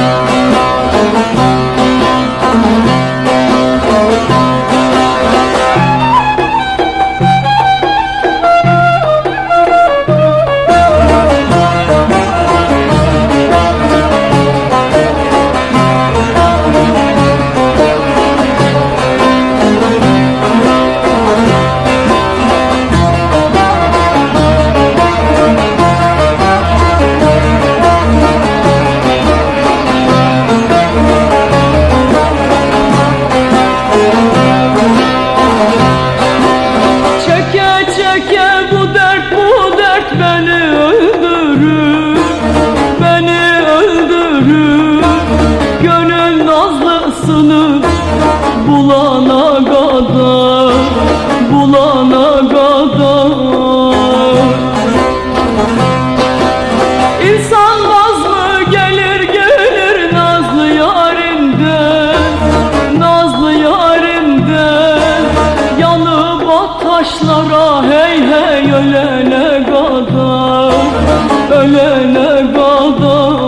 Bulana kadar, bulana kadar İnsan vaz mı gelir gelir nazlı yarimden, nazlı yarimden yanıp at taşlara hey hey ölene kadar, ölene kadar.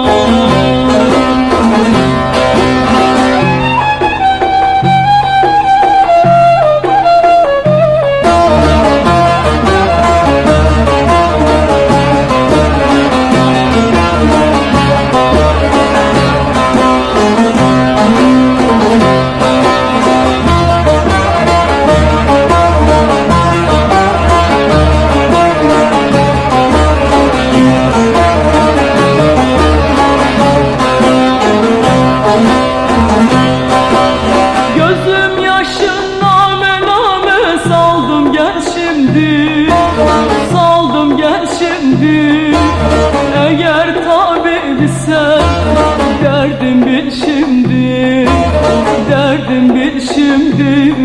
Gözüm yaşın name name saldım gel şimdi, saldım gel şimdi. Eğer tabipsen derdim bil şimdi, derdim bil şimdi.